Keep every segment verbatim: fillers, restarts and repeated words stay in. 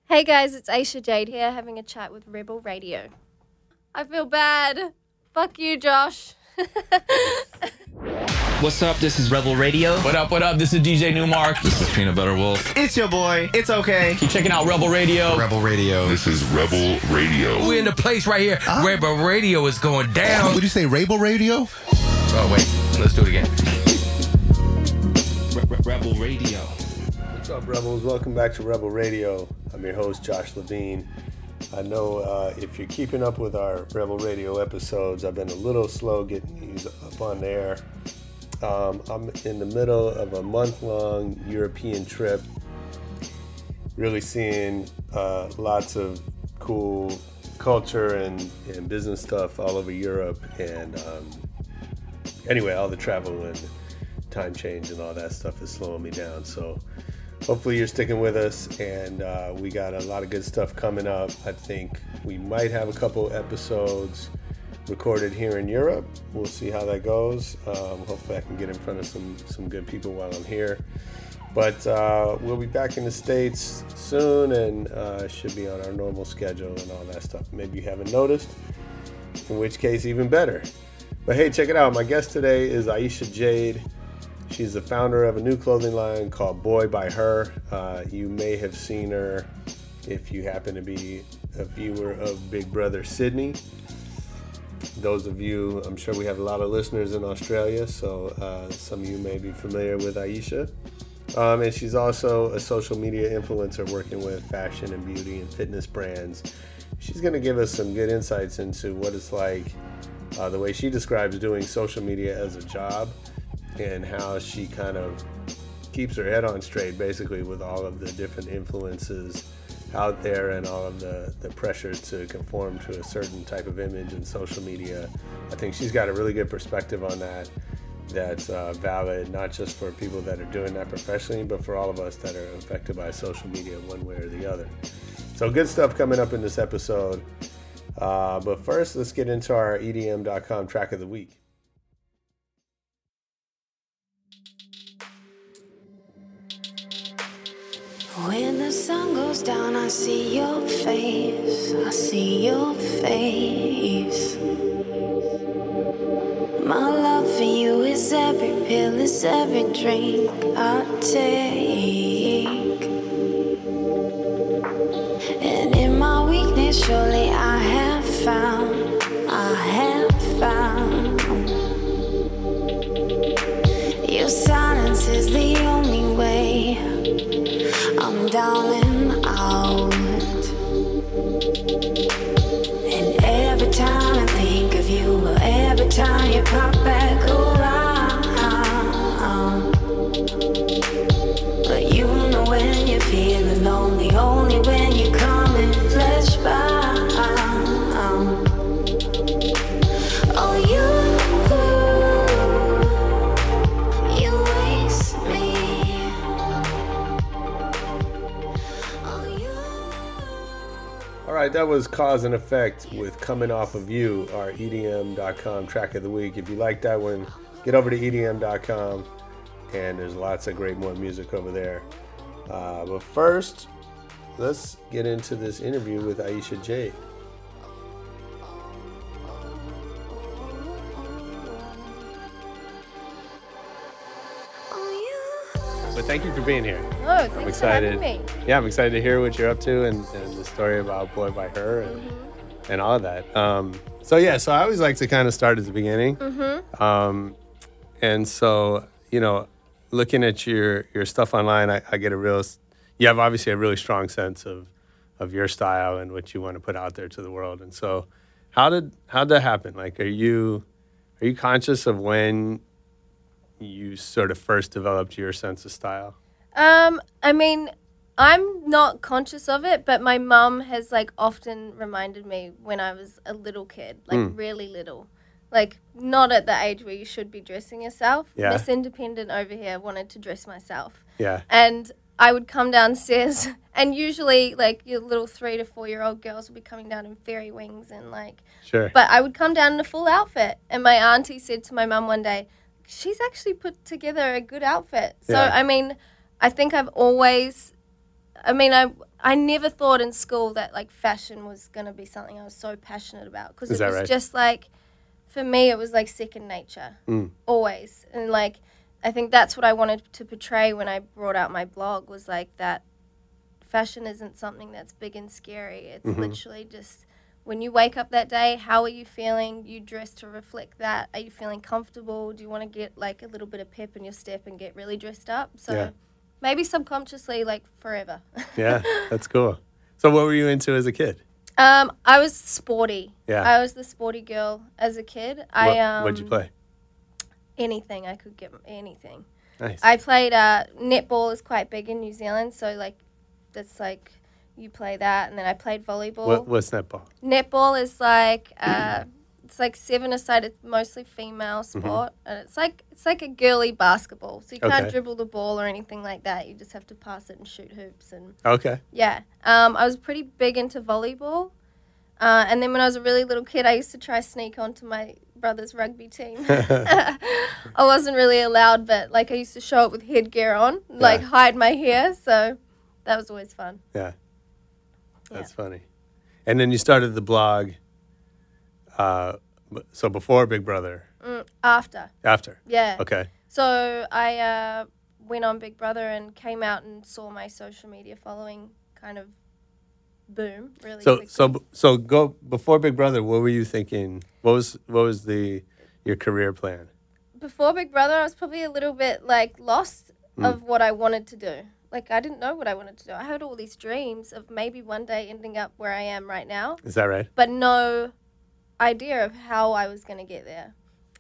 Hey guys, it's Aisha Jade here having a chat with Rebel Radio. I feel bad. Fuck you, Josh. What's up? This is Rebel Radio. What up, what up? This is D J Newmark. This is Peanut Butter Wolf. It's your boy. It's okay. Keep checking out Rebel Radio. Rebel Radio. This is Rebel Radio. We're in the place right here. Uh, Rebel Radio is going down. Would you say Rebel Radio? Oh, wait. Let's do it again. Rebel Radio. What's up, Rebels? Welcome back to Rebel Radio. I'm your host, Josh Levine. I know uh, if you're keeping up with our Rebel Radio episodes, I've been a little slow getting these up on air. Um, I'm in the middle of a month-long European trip, really seeing uh, lots of cool culture and, and business stuff all over Europe. And um, anyway, all the travel and time change and all that stuff is slowing me down. So hopefully you're sticking with us, and uh, we got a lot of good stuff coming up. I think we might have a couple episodes recorded here in Europe. We'll see how that goes. Um, hopefully I can get in front of some, some good people while I'm here. But uh, we'll be back in the States soon, and uh, should be on our normal schedule and all that stuff. Maybe you haven't noticed, in which case even better. But hey, check it out. My guest today is Aisha Jade. She's the founder of a new clothing line called Boy by Her. Uh, you may have seen her if you happen to be a viewer of Big Brother Sydney. Those of you, I'm sure we have a lot of listeners in Australia, so uh, some of you may be familiar with Aisha. Um, and she's also a social media influencer working with fashion and beauty and fitness brands. She's going to give us some good insights into what it's like, uh, the way she describes doing social media as a job, and how she kind of keeps her head on straight, basically, with all of the different influences out there and all of the, the pressure to conform to a certain type of image in social media. I think she's got a really good perspective on that, that's uh, valid, not just for people that are doing that professionally, but for all of us that are affected by social media one way or the other. So good stuff coming up in this episode. Uh, but first, let's get into our E D M dot com track of the week. When the sun goes down, I see your face, I see your face. My love for you is every pill, is every drink I take. And in my weakness, surely I have found, I have found. Your silence is the only way. I'm down and out, and every time I think of you, well, every time you pop back around, but you know when you're feeling lonely, only when you come and flesh bound. Oh, you All right, that was Cause and Effect with Coming Off of You, our E D M dot com track of the week. If you like that one, get over to E D M dot com, and there's lots of great more music over there. Uh, but first, let's get into this interview with Aisha Jade. But thank you for being here. Oh, thanks I'm excited. for having me. Yeah, I'm excited to hear what you're up to and, and the story about Boy by Her and, mm-hmm. and all of that. Um, so yeah, so I always like to kind of start at the beginning. Mm-hmm. Um, and so, you know, looking at your, your stuff online, I, I get a real, you have obviously a really strong sense of, of your style and what you want to put out there to the world. And so how did, how'd that happen? Like, are you, are you conscious of when you sort of first developed your sense of style? Um, I mean, I'm not conscious of it, but my mum has like often reminded me when I was a little kid, like mm. really little, like not at the age where you should be dressing yourself. Yeah. Miss Independent over here wanted to dress myself. Yeah. And I would come downstairs, and usually like your little three to four year old girls would be coming down in fairy wings and like, sure. But I would come down in a full outfit, and my auntie said to my mum one day, she's actually put together a good outfit. So, yeah. I mean, I think I've always, I mean, I I never thought in school that like fashion was going to be something I was so passionate about, because Is it that was right? just like, for me, it was like second nature, Mm. always. And like, I think that's what I wanted to portray when I brought out my blog, was like that fashion isn't something that's big and scary. It's Mm-hmm. literally just when you wake up that day, how are you feeling? You dress to reflect that. Are you feeling comfortable? Do you want to get like a little bit of pep in your step and get really dressed up? So Yeah. maybe subconsciously, like forever. Yeah, that's cool. So what were you into as a kid? um, I was sporty. Yeah. I was the sporty girl as a kid. What, I um, what'd you play? Anything. I could get anything. Nice. I played uh, netball is quite big in New Zealand, so like that's like you play that, and then I played volleyball. What, what's netball? Netball is like uh, it's like seven aside. It's mostly female sport, and it's like it's like a girly basketball. So you can't Okay. dribble the ball or anything like that. You just have to pass it and shoot hoops, and Okay. yeah. Um, I was pretty big into volleyball, uh, and then when I was a really little kid, I used to try sneak onto my brother's rugby team. I wasn't really allowed, but like I used to show up with headgear on, like Yeah. hide my hair. So that was always fun. Yeah. That's funny. And then you started the blog. Uh, b- so before Big Brother, Mm, after, after. yeah. Okay. So I uh, went on Big Brother and came out and saw my social media following kind of boom really So quickly. so b- so go before Big Brother. What were you thinking? What was what was the your career plan? Before Big Brother, I was probably a little bit like lost Mm. of what I wanted to do. Like I didn't know what I wanted to do. I had all these dreams of maybe one day ending up where I am right now, Is that right? but no idea of how I was going to get there.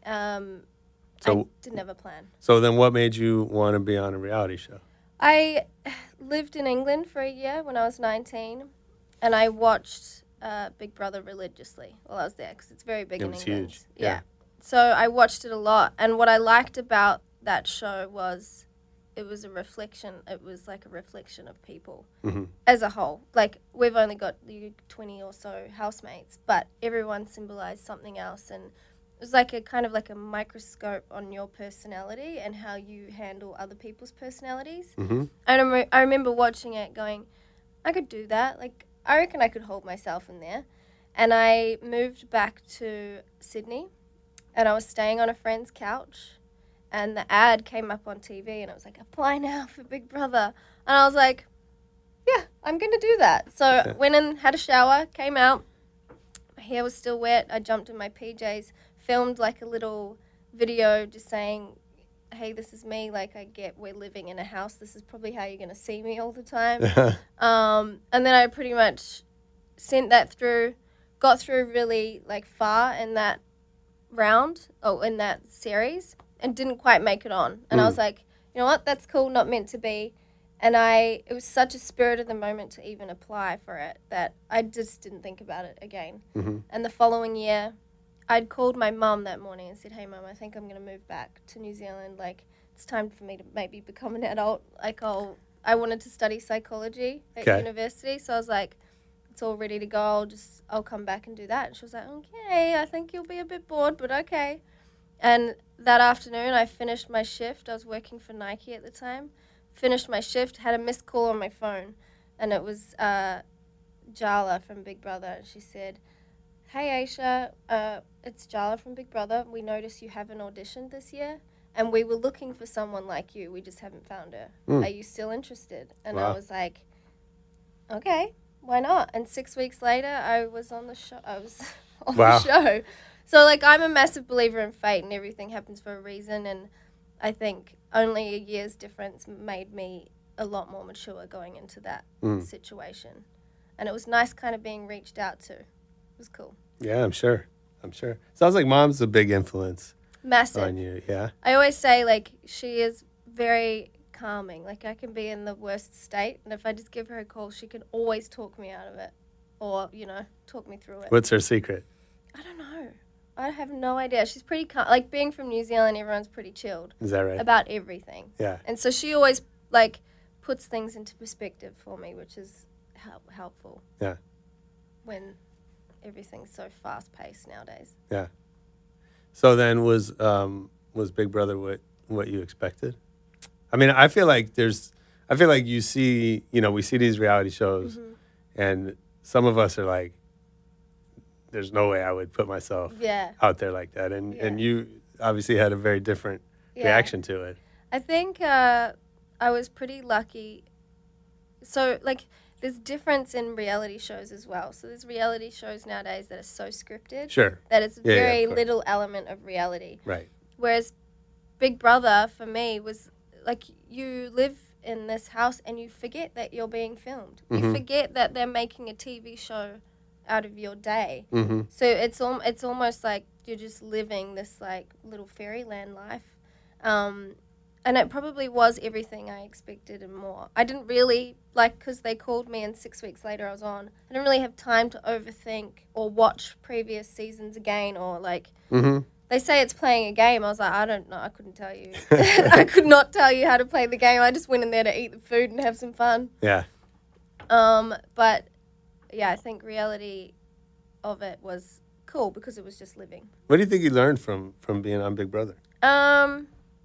Um, So- I didn't have a plan. So then, what made you want to be on a reality show? I lived in England for a year when I was nineteen, and I watched uh, Big Brother religiously while I was there, because it's very big It in was England. huge, Yeah. yeah. So I watched it a lot, and what I liked about that show was it was a reflection. It was like a reflection of people Mhm. as a whole. Like, we've only got the twenty or so housemates, but everyone symbolized something else, and it was like a kind of like a microscope on your personality and how you handle other people's personalities. Mm-hmm. I remember, I remember watching it going, I could do that. Like, I reckon I could hold myself in there. And I moved back to Sydney, and I was staying on a friend's couch, and the ad came up on T V, and it was like, apply now for Big Brother. And I was like, yeah, I'm going to do that. So Okay. went in, had a shower, came out. My hair was still wet. I jumped in my P Js, filmed like a little video just saying, hey, this is me. Like, I get we're living in a house. This is probably how you're going to see me all the time. um, and then I pretty much sent that through, got through really like far in that round, oh, in that series, and didn't quite make it on. And I was like, you know what? That's cool. Not meant to be. And I, it was such a spirit of the moment to even apply for it that I just didn't think about it again. Mm-hmm. And the following year, I'd called my mum that morning and said, hey, Mum, I think I'm going to move back to New Zealand. Like, it's time for me to maybe become an adult. Like, I'll, I wanted to study psychology at Okay. university. So I was like, it's all ready to go. I'll just, I'll come back and do that. And she was like, okay, I think you'll be a bit bored, but okay. And that afternoon, I finished my shift. I was working for Nike at the time. Finished my shift, had a missed call on my phone, and it was uh, Jala from Big Brother. And she said, hey, Aisha, uh, it's Jala from Big Brother. We noticed you haven't auditioned this year, and we were looking for someone like you. We just haven't found her. Mm. Are you still interested? And Wow. I was like, okay, why not? And six weeks later, I was on the show. I was on Wow. the show. So, like, I'm a massive believer in fate, and everything happens for a reason, and I think only a year's difference made me a lot more mature going into that Mm. situation. And it was nice kind of being reached out to. It was cool. Yeah, I'm sure. I'm sure. Sounds like Mom's a big influence Massive. on you. Yeah. I always say, like, she is very calming. Like, I can be in the worst state, and if I just give her a call, she can always talk me out of it or, you know, talk me through it. What's her secret? I don't know. I have no idea. She's pretty calm. Like, being from New Zealand, everyone's pretty chilled Is that right? about everything. Yeah. And so she always, like, puts things into perspective for me, which is help- helpful. Yeah. When everything's so fast-paced nowadays. Yeah. So then was um, was Big Brother what what you expected? I mean, I feel like there's I feel like you see, you know, we see these reality shows, Mm-hmm. and some of us are like, there's no way I would put myself Yeah. out there like that. And, Yeah. and you obviously had a very different Yeah. reaction to it. I think uh, I was pretty lucky. So, like, there's difference in reality shows as well. So there's reality shows nowadays that are so scripted Sure. that it's Yeah, yeah, very of course. little element of reality. Right. Whereas Big Brother, for me, was like you live in this house and you forget that you're being filmed. You Mhm. forget that they're making a T V show out of your day. Mm-hmm. So it's al- it's almost like you're just living this like little fairyland life. Um, and it probably was everything I expected and more. I didn't really, like, because they called me and six weeks later I was on, I didn't really have time to overthink or watch previous seasons again or, like, Mm-hmm. they say it's playing a game. I was like, I don't know. I couldn't tell you. I could not tell you how to play the game. I just went in there to eat the food and have some fun. Yeah. Um, but, yeah, I think reality of it was cool because it was just living. What do you think you learned from, from being on Big Brother? Um,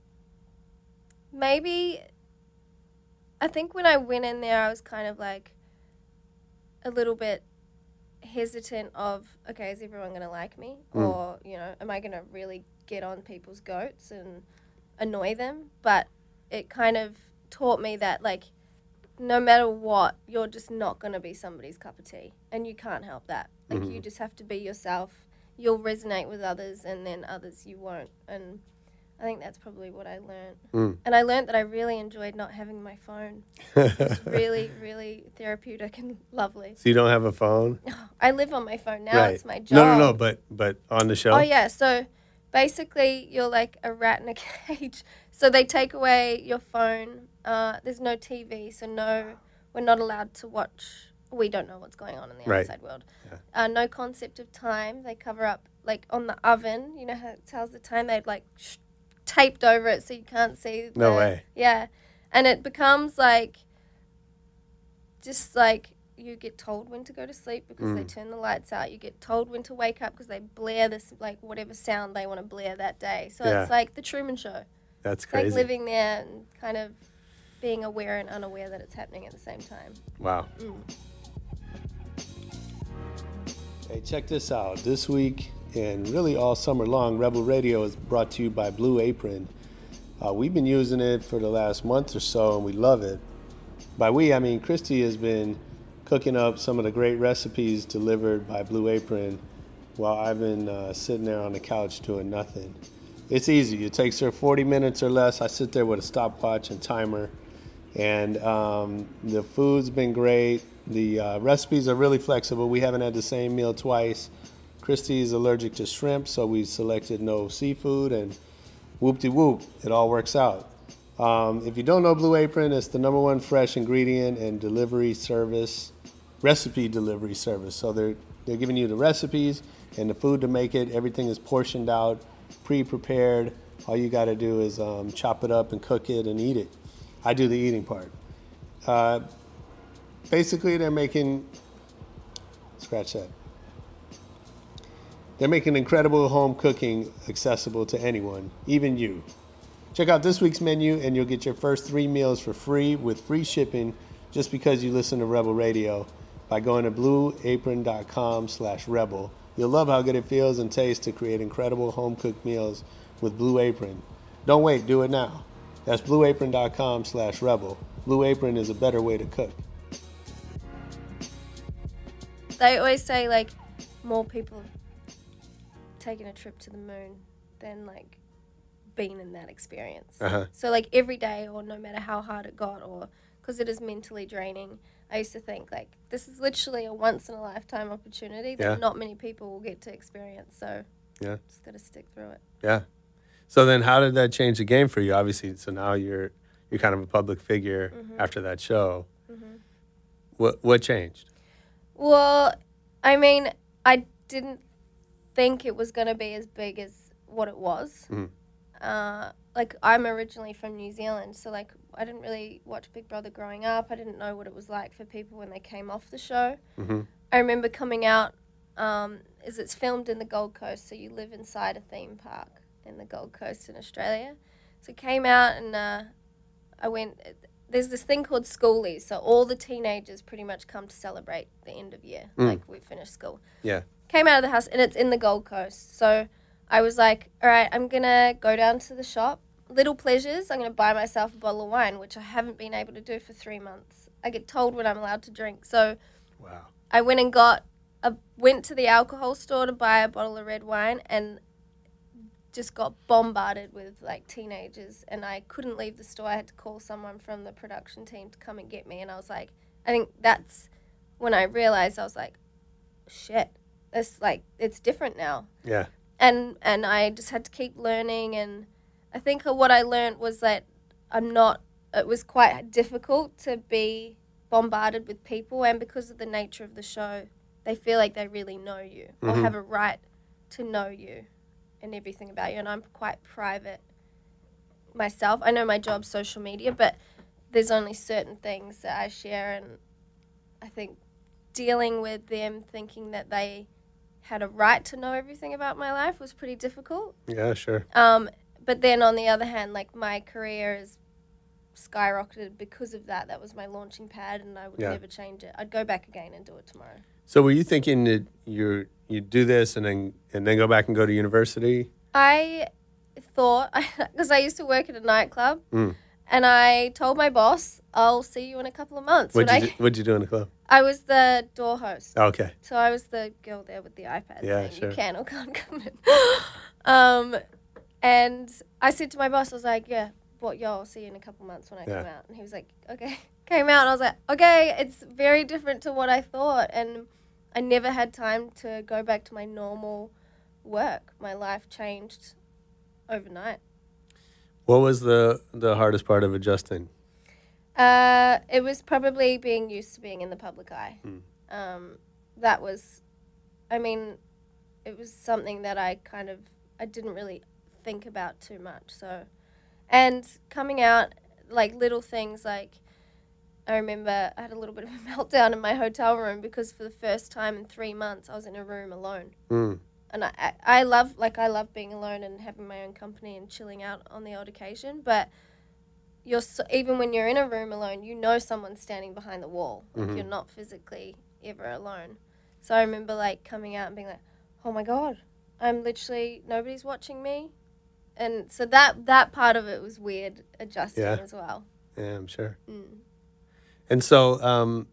maybe, I think when I went in there, I was kind of like a little bit hesitant of, okay, is everyone going to like me? Mm. Or, you know, am I going to really get on people's goats and annoy them? But it kind of taught me that, like, no matter what, you're just not going to be somebody's cup of tea. And you can't help that. Like, Mhm. you just have to be yourself. You'll resonate with others, and then others you won't. And I think that's probably what I learned. Mm. And I learned that I really enjoyed not having my phone. It's really, really therapeutic and lovely. So you don't have a phone? I live on my phone now. Right. It's my job. No, no, no, but but on the show? Oh, yeah. So basically, you're like a rat in a cage. So they take away your phone. Uh, there's no T V, so no, we're not allowed to watch. We don't know what's going on in the Right. outside world. Yeah. Uh, no concept of time. They cover up, like, on the oven. You know how it tells the time? They'd, like, sh- taped over it so you can't see. No the- way. Yeah. And it becomes, like, just, like, you get told when to go to sleep because they Mm. turn the lights out. You get told when to wake up because they blare this, like, whatever sound they want to blare that day. So Yeah. it's like the Truman Show. That's It's crazy. like living there and kind of being aware and unaware that it's happening at the same time. Wow. Mm. Hey, check this out. This week and really all summer long, Rebel Radio is brought to you by Blue Apron. Uh, we've been using it for the last month or so, and we love it. By we, I mean Christy has been cooking up some of the great recipes delivered by Blue Apron while I've been uh, sitting there on the couch doing nothing. It's easy. It takes her forty minutes or less. I sit there with a stopwatch and timer, and um, the food's been great. The uh, recipes are really flexible. We haven't had the same meal twice. Christy is allergic to shrimp, so we selected no seafood, and whoop-de-whoop, it all works out. Um, if you don't know Blue Apron, it's the number one fresh ingredient and delivery service, recipe delivery service. So they're they're giving you the recipes and the food to make it. Everything is portioned out, pre-prepared. All you got to do is um, chop it up and cook it and eat it. I do the eating part. Uh, basically, they're making, scratch that. They're making incredible home cooking accessible to anyone, even you. Check out this week's menu and you'll get your first three meals for free with free shipping just because you listen to Rebel Radio by going to blueapron.com slash rebel. You'll love how good it feels and tastes to create incredible home-cooked meals with Blue Apron. Don't wait, do it now. That's blueapron.com slash rebel. Blue Apron is a better way to cook. They always say, like, more people taking a trip to the moon than, like, being in that experience. Uh-huh. So, like, every day or no matter how hard it got or because it is mentally draining, I used to think, like, this is literally a once-in-a-lifetime opportunity that Yeah. not many people will get to experience. So, Yeah. just got to stick through it. Yeah. So then how did that change the game for you? Obviously, so now you're you're kind of a public figure Mhm. after that show. Mhm. What what changed? Well, I mean, I didn't think it was going to be as big as what it was. Mhm. Uh, like, I'm originally from New Zealand, so, like, I didn't really watch Big Brother growing up. I didn't know what it was like for people when they came off the show. Mm-hmm. I remember coming out, um, as it's filmed in the Gold Coast, so you live inside a theme park in the Gold Coast in Australia. So I came out and uh, I went, there's this thing called schoolies. So all the teenagers pretty much come to celebrate the end of year, Mm. like we finished school. Yeah. Came out of the house, and it's in the Gold Coast. So I was like, all right, I'm going to go down to the shop. Little pleasures. I'm going to buy myself a bottle of wine, which I haven't been able to do for three months. I get told when I'm allowed to drink. So Wow. I went and got a, went to the alcohol store to buy a bottle of red wine, and just got bombarded with like teenagers, and I couldn't leave the store. I had to call someone from the production team to come and get me, and I was like, I think that's when I realized I was like, shit, it's like, it's different now. Yeah. And and I just had to keep learning, and I think what I learned was that I'm not, it was quite difficult to be bombarded with people, and because of the nature of the show, they feel like they really know you or Mhm. have a right to know you and everything about you, and I'm quite private myself. I know my job's social media, but there's only certain things that I share, and I think dealing with them thinking that they had a right to know everything about my life was pretty difficult. Yeah, sure. Um, but then on the other hand, like my career is skyrocketed because of that. That was my launching pad, and I would Yeah. never change it. I'd go back again and do it tomorrow. So were you thinking that you're you do this and then and then go back and go to university? I thought, because I used to work at a nightclub, Mm. and I told my boss, I'll see you in a couple of months. What'd When you I, do, what'd you do in the club? I was the door host. Okay. So I was the girl there with the iPad Yeah, saying sure. you can or can't come in. um, and I said to my boss, I was like, yeah, what, yo, I'll see you in a couple months when I Yeah. come out. And he was like, okay. Came out, and I was like, okay, it's very different to what I thought. And I never had time to go back to my normal work. My life changed overnight. What was the the hardest part of adjusting? Uh, it was probably being used to being in the public eye. Mm. Um, that was, I mean, it was something that I kind of, I didn't really think about too much. So, and coming out, like little things like, I remember I had a little bit of a meltdown in my hotel room because for the first time in three months I was in a room alone. Mm. And I, I, I love, like, I love being alone and having my own company and chilling out on the odd occasion. But you're so, even when you're in a room alone, you know someone's standing behind the wall. Like, Mhm. you're not physically ever alone. So I remember, like, coming out and being like, oh, my God, I'm literally, nobody's watching me. And so that, that part of it was weird adjusting Yeah. as well. Yeah, I'm sure. Mm. And so, um,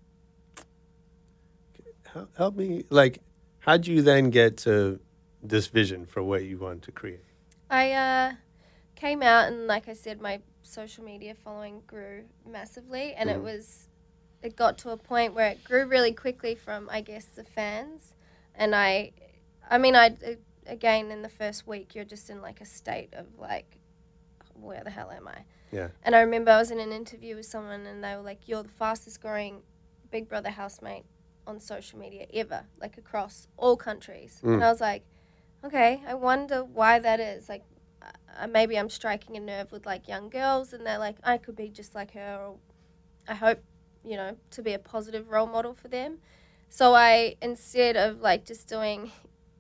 hel- help me, like, how'd you then get to this vision for what you wanted to create? I uh, came out, and like I said, my social media following grew massively, and Mhm. it was, it got to a point where it grew really quickly from, I guess, the fans. And I, I mean, I, again, in the first week, you're just in like a state of like, where the hell am I? Yeah. And I remember I was in an interview with someone, and they were like, you're the fastest growing Big Brother housemate on social media ever, like across all countries. Mm. And I was like, okay, I wonder why that is. Like, uh, maybe I'm striking a nerve with like young girls, and they're like, I could be just like her, or I hope, you know, to be a positive role model for them. So I, instead of like just doing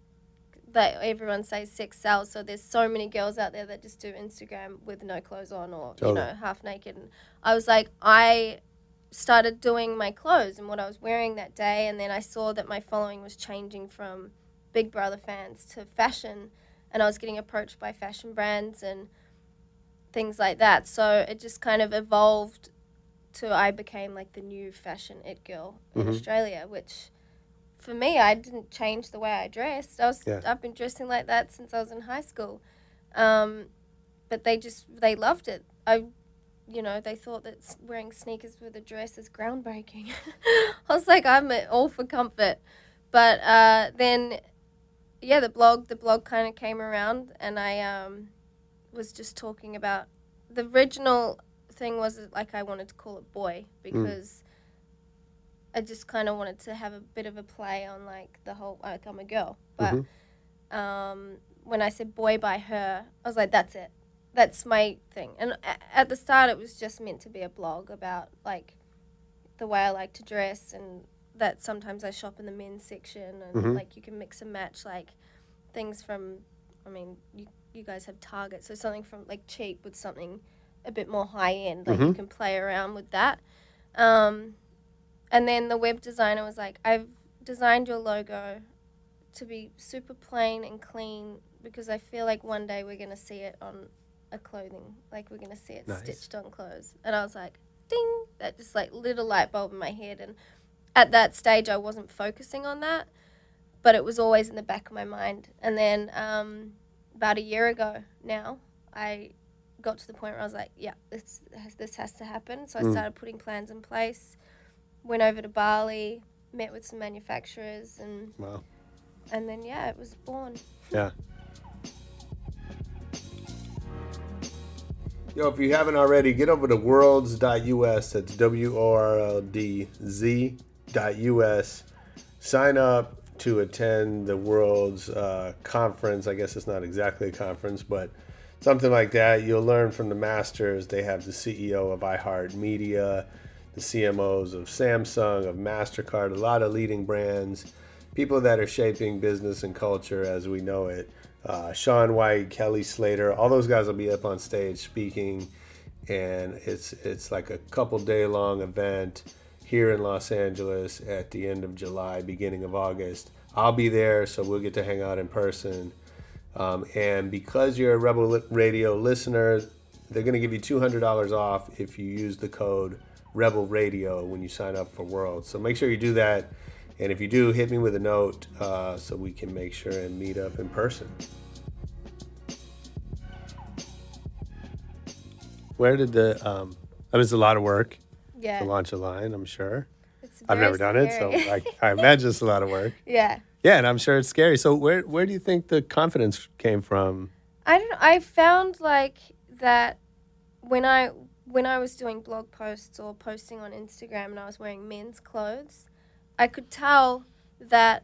that, everyone says sex sells, so there's so many girls out there that just do Instagram with no clothes on, or, Totally. you know, half naked. And I was like, I started doing my clothes and what I was wearing that day, and then I saw that my following was changing from Big Brother fans to fashion, and I was getting approached by fashion brands and things like that. So it just kind of evolved to, I became like the new fashion it girl in Mhm. Australia, which for me, I didn't change the way I dressed. I was, Yeah. I've been dressing like that since I was in high school. Um, but they just, they loved it. I, you know, they thought that s- wearing sneakers with a dress is groundbreaking. I was like, I'm all for comfort. But uh, then, yeah, the blog, the blog kind of came around, and I um, was just talking about, the original thing was like I wanted to call it Boy, because I just kind of wanted to have a bit of a play on like the whole, like I'm a girl. But Mhm. um, when I said Boy by Her, I was like, that's it. That's my thing. And a- at the start, it was just meant to be a blog about like the way I like to dress, and that sometimes I shop in the men's section, and Mhm. like you can mix and match like things from, I mean, you, you guys have Target, so something from like cheap with something a bit more high end. Like, mm-hmm. you can play around with that. Um, and then the web designer was like, I've designed your logo to be super plain and clean because I feel like one day we're going to see it on a clothing. Like, we're going to see it nice. Stitched on clothes. And I was like, ding, that just like lit a light bulb in my head. And at that stage, I wasn't focusing on that, but it was always in the back of my mind. And then um, about a year ago now, I got to the point where I was like, yeah, this has, this has to happen. So I mm. started putting plans in place, went over to Bali, met with some manufacturers, and wow. and then, yeah, it was born. Yeah. Yo, if you haven't already, get over to worlds dot U S. That's W O R L D Z dot U S. Sign up to attend the World's uh, conference. I guess it's not exactly a conference, but something like that. You'll learn from the masters. They have the C E O of iHeartMedia, the C M Os of Samsung, of MasterCard, a lot of leading brands, people that are shaping business and culture as we know it. Uh, Sean White, Kelly Slater, all those guys will be up on stage speaking, and it's it's like a couple day long event here in Los Angeles at the end of July, beginning of August. I'll be there, so we'll get to hang out in person. Um, and because you're a Rebel Radio listener, they're going to give you two hundred dollars off if you use the code Rebel Radio when you sign up for World. So make sure you do that. And if you do, hit me with a note uh, so we can make sure and meet up in person. Where did the, um, I mean, it's a lot of work yeah. to launch a line, I'm sure. It's I've never scary. done it, so I, I imagine it's a lot of work. Yeah. Yeah, and I'm sure it's scary. So where where do you think the confidence came from? I don't know. I found like that when I when I was doing blog posts or posting on Instagram and I was wearing men's clothes, I could tell that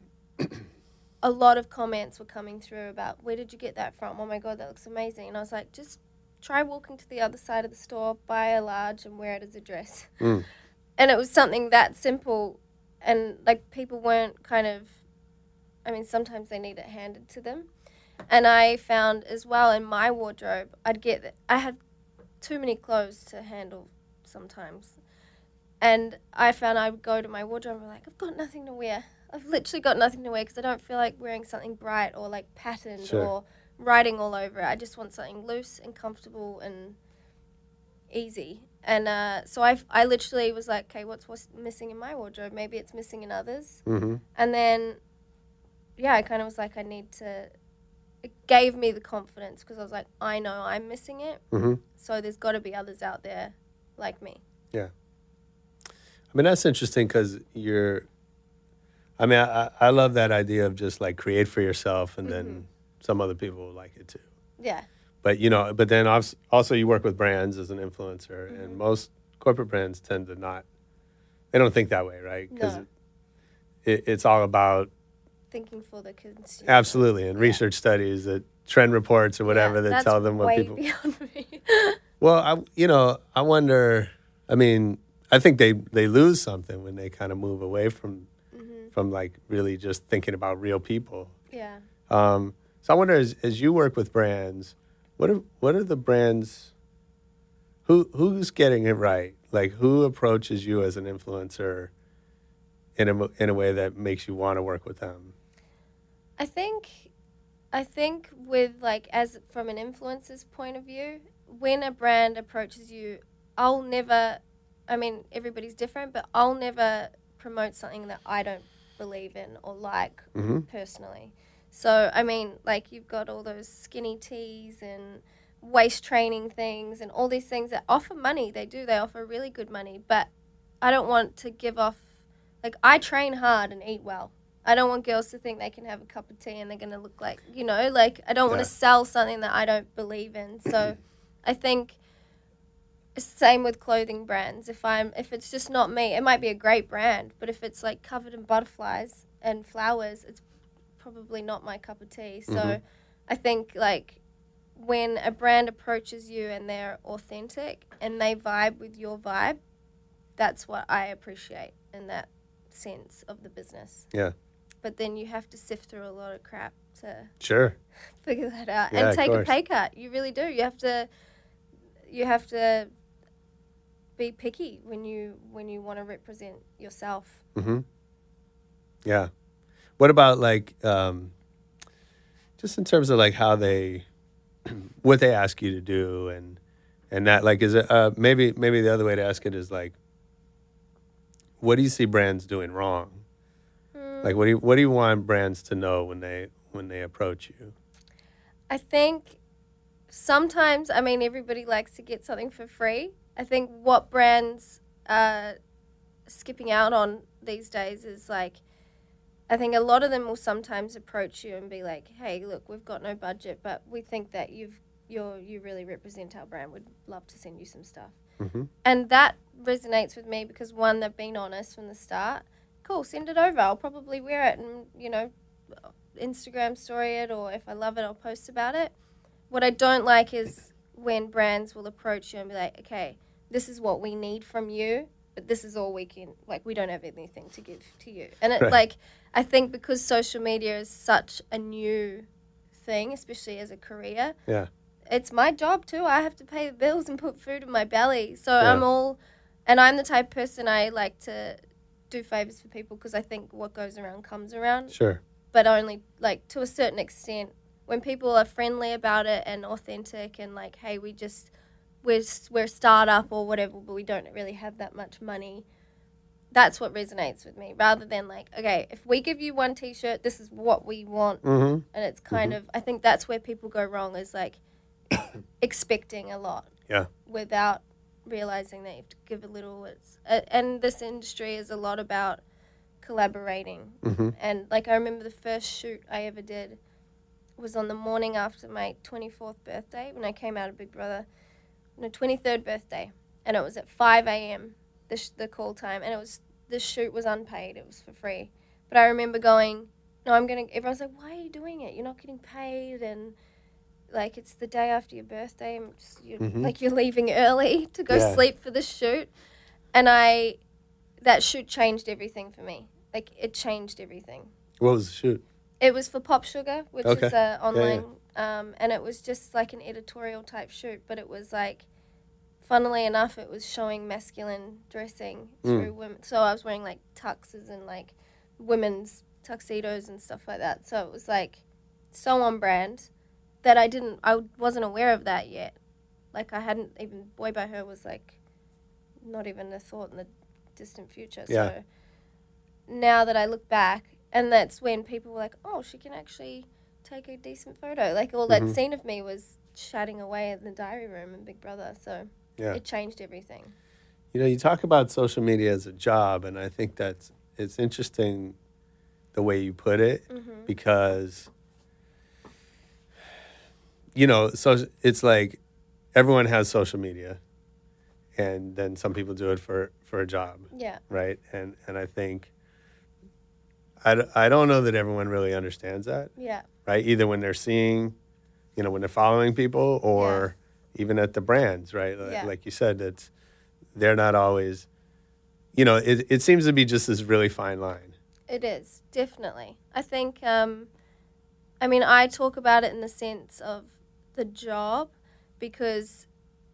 a lot of comments were coming through about, where did you get that from? Oh my God, that looks amazing. And I was like, just try walking to the other side of the store, buy a large and wear it as a dress. Mm. And it was something that simple. And like people weren't kind of, I mean, sometimes they need it handed to them. And I found as well in my wardrobe, I'd get, I had too many clothes to handle sometimes. And I found I would go to my wardrobe and be like, I've got nothing to wear. I've literally got nothing to wear because I don't feel like wearing something bright or like patterned sure. or writing all over it. I just want something loose and comfortable and easy. And uh, so I, I literally was like, okay, what's, what's missing in my wardrobe? Maybe it's missing in others. Mm-hmm. And then, yeah, I kind of was like, I need to, it gave me the confidence because I was like, I know I'm missing it. Mm-hmm. So there's got to be others out there like me. Yeah. I mean, that's interesting because you're, I mean, I, I love that idea of just like create for yourself and mm-hmm. then some other people will like it too. Yeah. But, you know, but then also you work with brands as an influencer mm-hmm. and most corporate brands tend to not, they don't think that way, right? Because no. it, it, it's all about thinking for the consumer. Absolutely. And yeah. research studies, that trend reports or whatever yeah, that tell them what way people. Beyond me. Well, I, you know, I wonder, I mean, I think they, they lose something when they kind of move away from, mm-hmm. from like really just thinking about real people. Yeah. Um, so I wonder, as, as you work with brands, what are, what are the brands, who who's getting it right? Like who approaches you as an influencer in a, in a way that makes you want to work with them? I think, I think with like, as from an influencer's point of view, when a brand approaches you, I'll never, I mean, everybody's different, but I'll never promote something that I don't believe in or like mm-hmm. personally. So, I mean, like you've got all those skinny teas and waist training things and all these things that offer money. They do. They offer really good money. But I don't want to give off, like I train hard and eat well. I don't want girls to think they can have a cup of tea and they're going to look like, you know, like I don't yeah. want to sell something that I don't believe in. So I think same with clothing brands. If I'm, if it's just not me, it might be a great brand, but if it's like covered in butterflies and flowers, it's probably not my cup of tea. So mm-hmm. I think like when a brand approaches you and they're authentic and they vibe with your vibe, that's what I appreciate in that sense of the business. Yeah. But then you have to sift through a lot of crap to sure figure that out yeah, and take a pay cut. You really do. You have to, you have to be picky when you when you want to represent yourself. Mm-hmm. Yeah. What about like um, just in terms of like how they, what they ask you to do and and that like is it uh, maybe maybe the other way to ask it is like, what do you see brands doing wrong? Mm. Like what do you what do you want brands to know when they when they approach you? I think sometimes, I mean, everybody likes to get something for free. I think what brands are skipping out on these days is like, I think a lot of them will sometimes approach you and be like, hey, look, we've got no budget, but we think that you've, you're, you really represent our brand. We'd love to send you some stuff. Mm-hmm. And that resonates with me because, one, they've been honest from the start. Cool, send it over. I'll probably wear it and, you know, Instagram story it, or if I love it, I'll post about it. What I don't like is when brands will approach you and be like, okay, this is what we need from you, but this is all we can, like, we don't have anything to give to you. And it, right. like, I think because social media is such a new thing, especially as a career, yeah, it's my job too. I have to pay the bills and put food in my belly. So yeah. I'm all, and I'm the type of person I like to do favors for people because I think what goes around comes around. Sure. But only, like, to a certain extent. When people are friendly about it and authentic and, like, hey, we just, we're, we're a startup or whatever, but we don't really have that much money, that's what resonates with me. Rather than, like, okay, if we give you one T-shirt, this is what we want. Mm-hmm. And it's kind mm-hmm. of, I think that's where people go wrong is, like, expecting a lot. Yeah. Without realizing that you have to give a little. It's uh, and this industry is a lot about collaborating. Mm-hmm. And, like, I remember the first shoot I ever did was on the morning after my twenty-fourth birthday when I came out of Big Brother. No, twenty-third birthday. And it was at five a.m., the, sh- the call time. And it was, the shoot was unpaid. It was for free. But I remember going, no, I'm going to, everyone's like, why are you doing it? You're not getting paid. And, like, it's the day after your birthday. And just, you're, mm-hmm. like, you're leaving early to go yeah. sleep for the shoot. And I, that shoot changed everything for me. Like, it changed everything. What was the shoot? It was for Pop Sugar, which okay. is an online, yeah, um, and it was just like an editorial type shoot, but it was like, funnily enough, it was showing masculine dressing through mm. women. So I was wearing like tuxes and like women's tuxedos and stuff like that. So it was like so on brand that I didn't, I wasn't aware of that yet. Like I hadn't even, Boy By Her was like not even a thought in the distant future. Yeah. So now that I look back, and that's when people were like, oh, she can actually take a decent photo. Like, all that mm-hmm. scene of me was chatting away in the diary room in Big Brother. So yeah. it changed everything. You know, you talk about social media as a job, and I think that's, it's interesting the way you put it mm-hmm. because, you know, so it's like everyone has social media, and then some people do it for, for a job. Yeah. Right? And, and I think... I, d- I don't know that everyone really understands that. Yeah. Right? Either when they're seeing, you know, when they're following people or yeah. even at the brands, right? Like, yeah. like you said, that's, they're not always, you know, it, it seems to be just this really fine line. It is, definitely. I think, um, I mean, I talk about it in the sense of the job because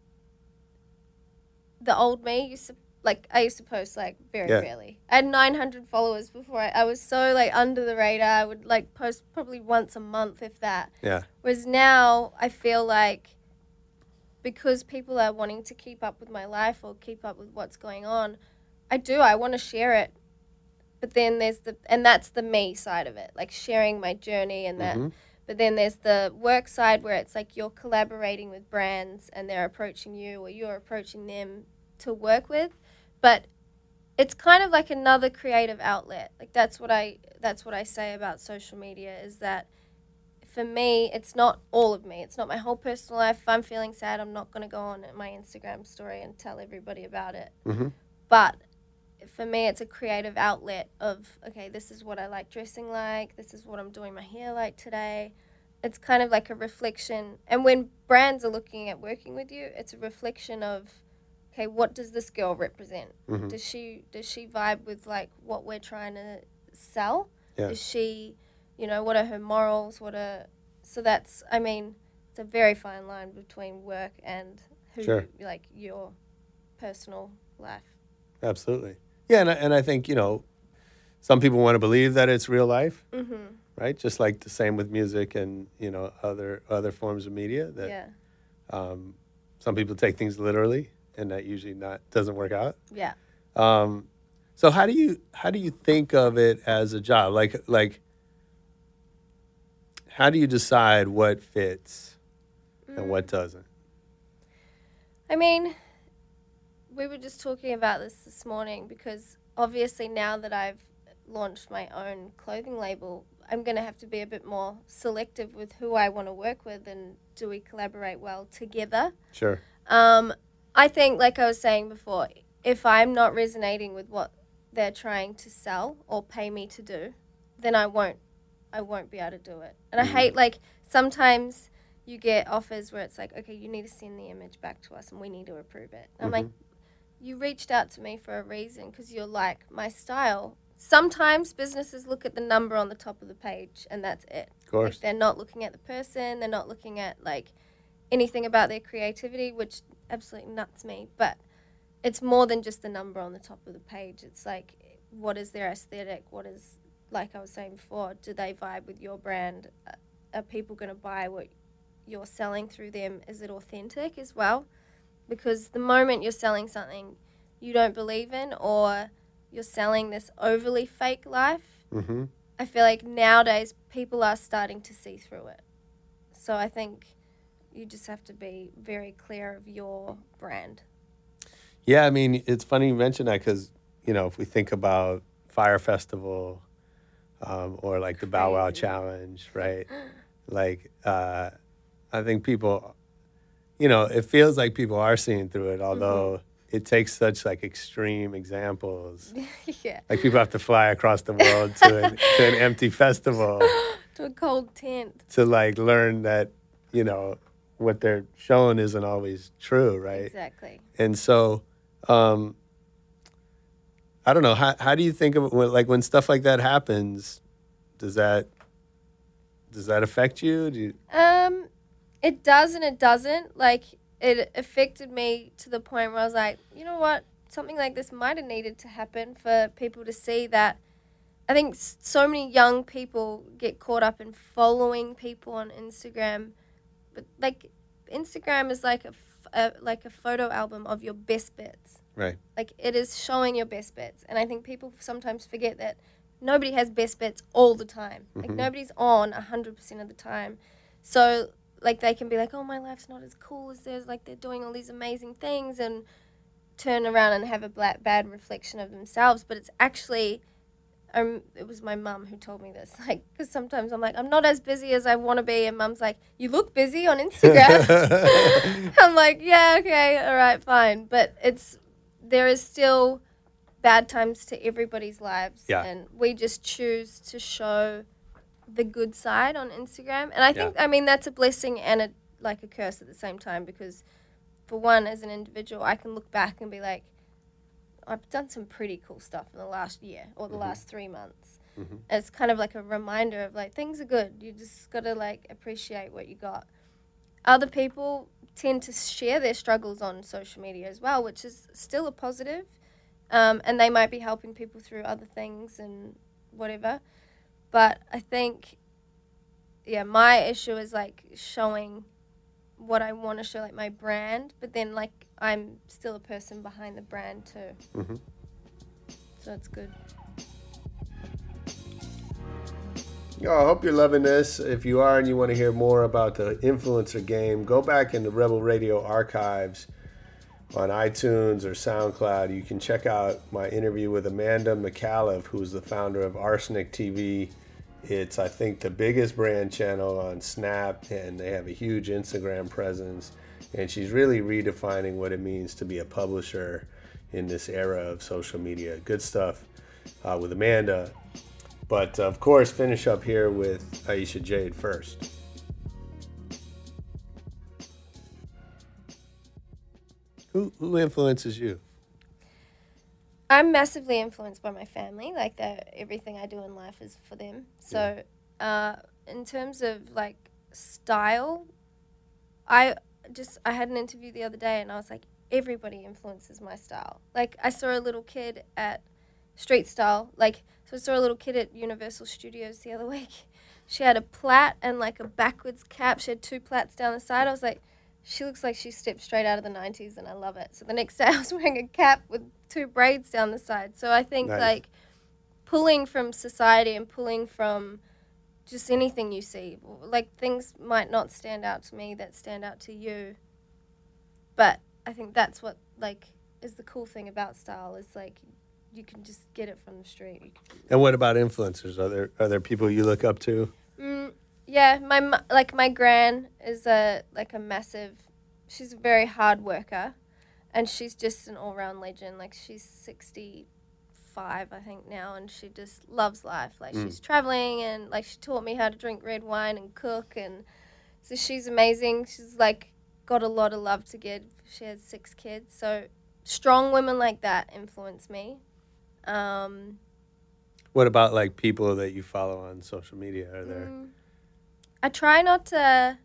the old me used to, like, I used to post, like, very yeah. rarely. I had nine hundred followers before. I, I was so, like, under the radar. I would, like, post probably once a month, if that. Yeah. Whereas now I feel like because people are wanting to keep up with my life or keep up with what's going on, I do. I want to share it. But then there's the, and that's the me side of it, like sharing my journey and that. Mm-hmm. But then there's the work side where it's like you're collaborating with brands and they're approaching you or you're approaching them to work with. But it's kind of like another creative outlet. Like that's what I that's what I say about social media is that for me, it's not all of me. It's not my whole personal life. If I'm feeling sad, I'm not going to go on my Instagram story and tell everybody about it. Mm-hmm. But for me, it's a creative outlet of, okay, this is what I like dressing like. This is what I'm doing my hair like today. It's kind of like a reflection. And when brands are looking at working with you, it's a reflection of, okay, what does this girl represent? Mm-hmm. Does she does she vibe with, like, what we're trying to sell? Yeah. Is she, you know, what are her morals? What are... So that's, I mean, it's a very fine line between work and who Sure. you, like your personal life. Absolutely. Yeah, and I, and I think, you know, some people want to believe that it's real life, Mm-hmm. right? Just like the same with music and, you know, other other forms of media. That Yeah. um, some people take things literally, and that usually not doesn't work out. Yeah. Um, so how do you how do you think of it as a job? Like like how do you decide what fits and what doesn't? I mean, we were just talking about this this morning because obviously now that I've launched my own clothing label, I'm going to have to be a bit more selective with who I want to work with and do we collaborate well together. Sure. Um, I think, like I was saying before, if I'm not resonating with what they're trying to sell or pay me to do, then I won't, I won't be able to do it. And I hate, like, sometimes you get offers where it's like, okay, you need to send the image back to us and we need to approve it. And I'm like, you reached out to me for a reason because you're like my style. Sometimes businesses look at the number on the top of the page and that's it. Of course. Like, they're not looking at the person. They're not looking at, like, anything about their creativity, which absolutely nuts me. But it's more than just the number on the top of the page. It's like, what is their aesthetic? What is, like I was saying before, do they vibe with your brand? Are people going to buy what you're selling through them? Is it authentic as well? Because the moment you're selling something you don't believe in or you're selling this overly fake life, Mm-hmm. I feel like nowadays people are starting to see through it. So I think you just have to be very clear of your brand. Yeah, I mean, it's funny you mention that because, you know, if we think about Fire Festival um, or like the Bow Wow Crazy. Challenge, right? Like, uh, I think people, you know, it feels like people are seeing through it, although it takes such like extreme examples. Yeah. Like people have to fly across the world to an, to an empty festival To a cold tent. to like learn that, you know, what they're showing isn't always true, right? Exactly. And so, um, I don't know. How how do you think of it when, like when stuff like that happens? Does that does that affect you? Do you Um, it does and it doesn't. Like, it affected me to the point where I was like, you know what? Something like this might have needed to happen for people to see that. I think s- so many young people get caught up in following people on Instagram, but like Instagram is like a, f- a like a photo album of your best bits. right? Like, it is showing your best bits. And I think people sometimes forget that nobody has best bits all the time. Like, nobody's on one hundred percent of the time. So, like, they can be like, oh, my life's not as cool as theirs. Like, they're doing all these amazing things and turn around and have a black, bad reflection of themselves. But it's actually, um, it was my mum who told me this. Like, because sometimes I'm like, I'm not as busy as I want to be. And mum's like, you look busy on Instagram. I'm like, yeah, okay, all right, fine. But it's, there is still bad times to everybody's lives. Yeah. And we just choose to show the good side on Instagram. And I think, Yeah. I mean, that's a blessing and a, like a curse at the same time, because for one, as an individual, I can look back and be like, I've done some pretty cool stuff in the last year or the last three months. Mm-hmm. It's kind of like a reminder of like, things are good. You just got to like appreciate what you got. Other people tend to share their struggles on social media as well, which is still a positive. Um, and they might be helping people through other things and whatever. But I think, yeah, my issue is like showing what I want to show, like my brand, but then like I'm still a person behind the brand too. Mhm. So it's good. Yo, I hope you're loving this. If you are and you want to hear more about the influencer game, go back in the Rebel Radio archives on iTunes or SoundCloud. You can check out my interview with Amanda McAuliffe, who's the founder of Arsenic T V. It's, I think, the biggest brand channel on Snap, and they have a huge Instagram presence. And she's really redefining what it means to be a publisher in this era of social media. Good stuff uh, with Amanda. But, of course, finish up here with Aisha Jade first. Who, who influences you? I'm massively influenced by my family. Like, the, everything I do in life is for them. So, uh, in terms of like style, I just, I had an interview the other day and I was like, everybody influences my style. Like, I saw a little kid at Street Style, like, so I saw a little kid at Universal Studios the other week. She had a plait and, like, a backwards cap. She had two plaits down the side. I was like, she looks like she stepped straight out of the nineties, and I love it. So the next day I was wearing a cap with two braids down the side. So I think, Nice. like, pulling from society and pulling from just anything you see. Like, things might not stand out to me that stand out to you. But I think that's what, like, is the cool thing about style is, like, you can just get it from the street. You can, And what about influencers? Are there are there people you look up to? mm, yeah, my mu- like my gran is a like a massive. She's a very hard worker, and she's just an all round legend. Like, she's sixty-five, I think now, and she just loves life. Like, she's traveling, and like she taught me how to drink red wine and cook, and so she's amazing. She's like got a lot of love to give. She has six kids, so strong women like that influence me. Um, What about like people that you follow on social media? Are there? Mm, I try not to.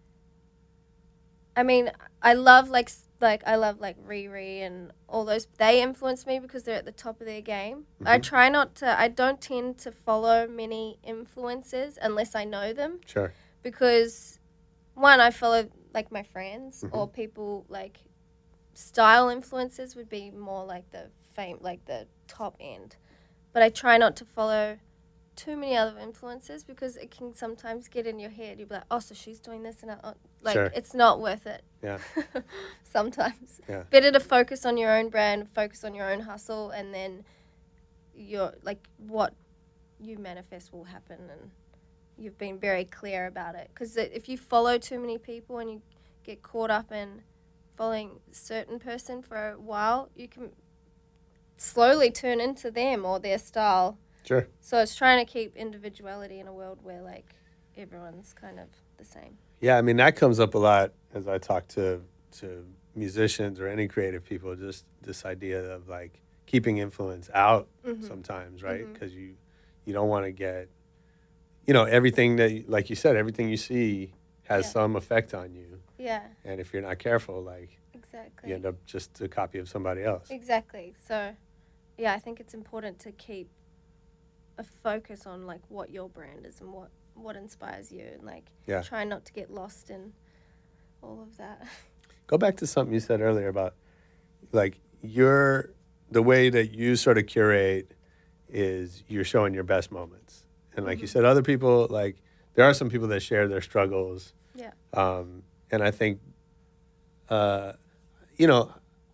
I mean, I love like s- like I love like Riri and all those. They influence me because they're at the top of their game. I try not to. I don't tend to follow many influencers unless I know them, Sure. because one, I follow like my friends or people like style influencers would be more like the fame, like the top end. But I try not to follow too many other influencers because it can sometimes get in your head. You'll be like, oh, so she's doing this, and I, oh, like Sure. it's not worth it. Yeah. Sometimes. Yeah. Better to focus on your own brand, focus on your own hustle, and then your like what you manifest will happen, and you've been very clear about it. Because if you follow too many people and you get caught up in following a certain person for a while, you can slowly turn into them or their style. Sure. So it's trying to keep individuality in a world where like everyone's kind of the same. Yeah, I mean that comes up a lot as I talk to to musicians or any creative people. Just this idea of like keeping influence out sometimes, right? Because you you don't want to get, you know, everything that, like you said, everything you see has Yeah. some effect on you, Yeah, and if you're not careful, like exactly. you end up just a copy of somebody else. Exactly. So, yeah, I think it's important to keep a focus on like what your brand is and what, what inspires you, and like Yeah. try not to get lost in all of that. Go back to something you said earlier about like your the way that you sort of curate is you're showing your best moments, and like you said, other people, like there are some people that share their struggles, Yeah. um, and I think, uh, you know,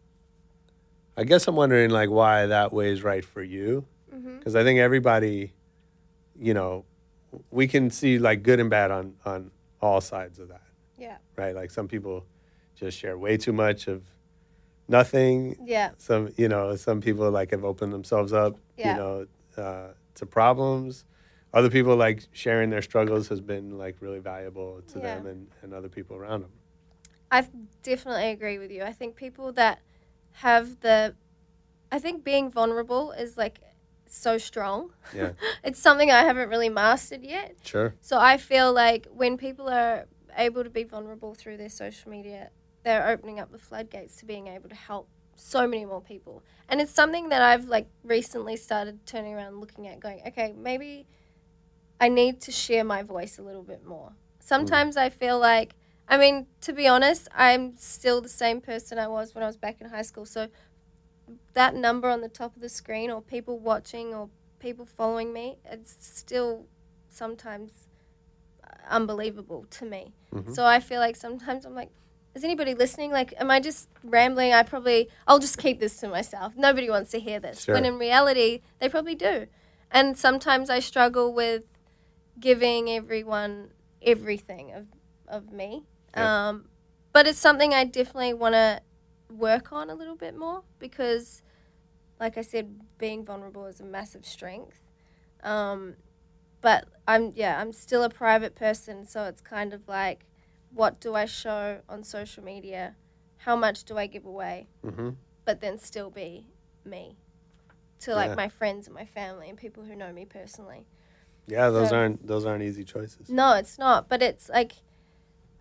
I guess I'm wondering like why that way is right for you, because I think everybody, you know, we can see like good and bad on on all sides of that. Yeah. Right? Like some people just share way too much of nothing. Yeah. Some, you know, some people like have opened themselves up, Yeah. you know, uh, to problems. Other people like sharing their struggles has been like really valuable to Yeah. them and, and other people around them. I definitely agree with you. I think people that have the, I think being vulnerable is like so strong. Yeah. It's something I haven't really mastered yet. Sure. So I feel like when people are able to be vulnerable through their social media, they're opening up the floodgates to being able to help so many more people. And it's something that I've like recently started turning around and looking at, going, okay, maybe I need to share my voice a little bit more. Sometimes I feel like, I mean, to be honest, I'm still the same person I was when I was back in high school. So that number on the top of the screen, or people watching, or people following me, it's still sometimes unbelievable to me. So I feel like sometimes I'm like, is anybody listening? Like, am I just rambling? I probably, I'll just keep this to myself. Nobody wants to hear this. Sure. When in reality, they probably do. And sometimes I struggle with giving everyone everything of, of me. Yeah. Um, but it's something I definitely want to work on a little bit more, because, like I said, being vulnerable is a massive strength. Um, but I'm, yeah, I'm still a private person, so it's kind of like, what do I show on social media? How much do I give away? Mm-hmm. But then still be me to like Yeah. my friends and my family and people who know me personally. Yeah, those So- aren't those aren't easy choices. No, it's not. But it's like,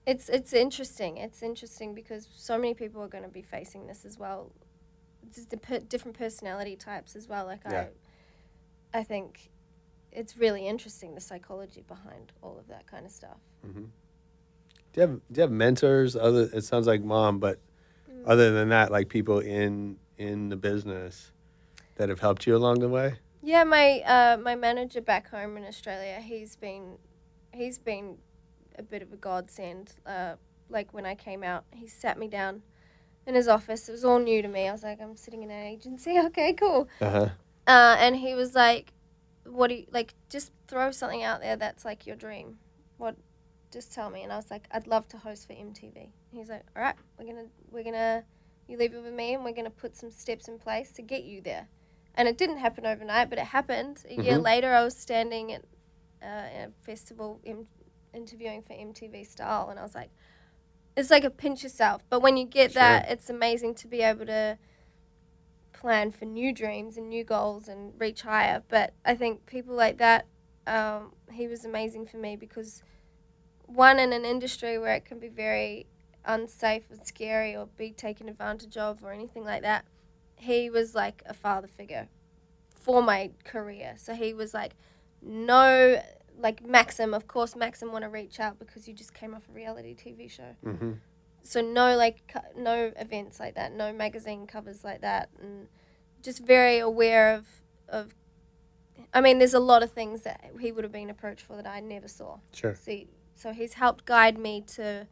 It's it's interesting. It's interesting because so many people are going to be facing this as well. Just the per- different personality types as well. Like Yeah. I, I think it's really interesting, the psychology behind all of that kind of stuff. Mm-hmm. Do you have do you have mentors? Other it sounds like mom, but mm. other than that, like people in in the business that have helped you along the way. Yeah, my uh, my manager back home in Australia, he's been he's been a bit of a godsend. Uh, like when I came out, he sat me down in his office. It was all new to me. I was like, I'm sitting in an agency. Okay, cool. Uh-huh. Uh, and he was like, what do you, like, just throw something out there that's like your dream. What, just tell me. And I was like, I'd love to host for M T V. He's like, all right, we're going to, we're going to, you leave it with me and we're going to put some steps in place to get you there. And it didn't happen overnight, but it happened. A year Mm-hmm. later, I was standing at, uh, at a festival in, interviewing for M T V Style, and I was like, it's like a pinch yourself. But when you get Sure. that, it's amazing to be able to plan for new dreams and new goals and reach higher. But I think people like that, um, he was amazing for me because, one, in an industry where it can be very unsafe and scary or be taken advantage of or anything like that, he was like a father figure for my career. So he was like, no, like Maxim, of course, Maxim want to reach out because you just came off a reality T V show. Mm-hmm. So no, like, co- no events like that, no magazine covers like that, and just very aware of, of, I mean, there's a lot of things that he would have been approached for that I never saw. Sure. See, so he's helped guide me to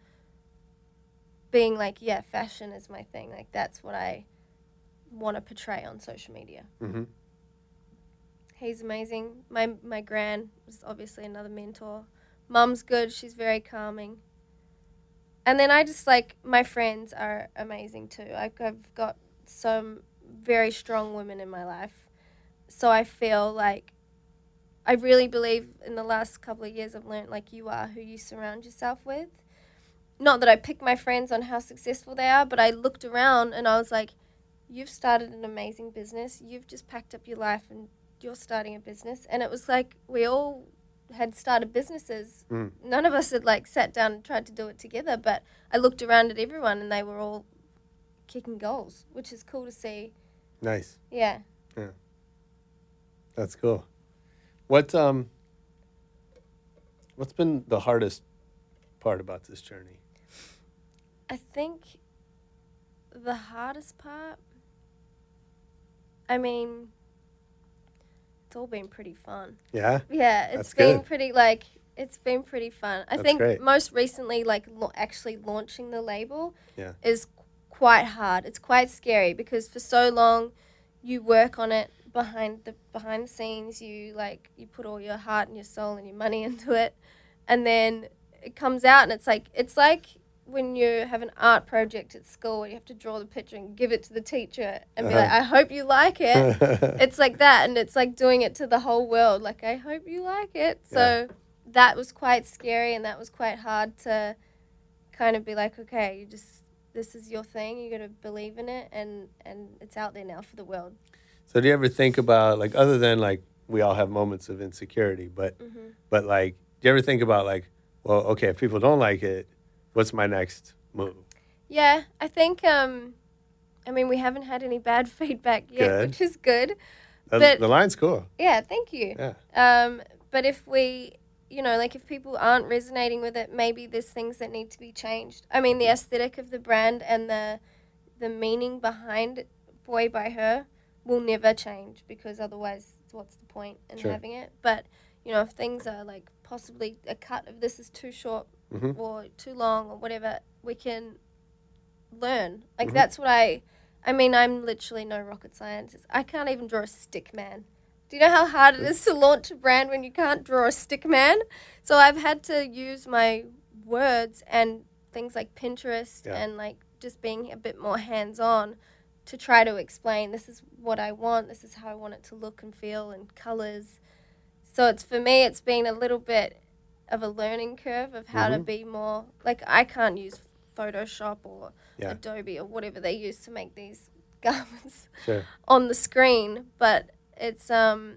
being like, yeah, fashion is my thing. Like, that's what I want to portray on social media. Mm-hmm. He's amazing. My my gran was obviously another mentor. Mum's good. She's very calming. And then I just, like, my friends are amazing too. Like, I've got some very strong women in my life. So I feel like I really believe in the last couple of years I've learned, like, you are who you surround yourself with. Not that I pick my friends on how successful they are, but I looked around and I was like, you've started an amazing business. You've just packed up your life and you're starting a business. And it was like we all had started businesses. Mm. None of us had, like, sat down and tried to do it together, but I looked around at everyone and they were all kicking goals, which is cool to see. Nice. Yeah. Yeah. That's cool. What um what's been the hardest part about this journey? I think the hardest part, I mean, it's all been pretty fun. Yeah? Yeah, it's That's been good. pretty, like, it's been pretty fun. I That's think great. most recently, like, lo- actually launching the label Yeah. is quite hard. It's quite scary because for so long you work on it behind the behind the scenes. You, like, you put all your heart and your soul and your money into it, and then it comes out and it's like it's like when you have an art project at school and you have to draw the picture and give it to the teacher and be Uh-huh. like, I hope you like it. It's like that, and it's like doing it to the whole world. Like, I hope you like it. So that was quite scary, and that was quite hard to kind of be like, okay, you just, this is your thing. You got to believe in it, and, and it's out there now for the world. So do you ever think about, like, other than, like, we all have moments of insecurity, but Mm-hmm. but like, do you ever think about, like, well, okay, if people don't like it, what's my next move? Yeah, I think, um, I mean, we haven't had any bad feedback yet, Good. which is good. The, But- the line's cool. Yeah, thank you. Yeah. Um, but if we, you know, like, if people aren't resonating with it, maybe there's things that need to be changed. I mean, the aesthetic of the brand and the the meaning behind Boy by Her will never change, because otherwise what's the point in Sure. having it? But, you know, if things are, like, possibly a cut of this is too short Mhm. or too long or whatever, we can learn. Like, Mhm. that's what I, I mean, I'm literally no rocket scientist. I can't even draw a stick man. Do you know how hard it is to launch a brand when you can't draw a stick man? So I've had to use my words and things like Pinterest Yeah. and, like, just being a bit more hands-on to try to explain, this is what I want, this is how I want it to look and feel, and colors. So it's, for me, it's been a little bit of a learning curve of how to Mhm. be more, like, I can't use Photoshop or Yeah. Adobe or whatever they use to make these garments Sure. on the screen, but it's um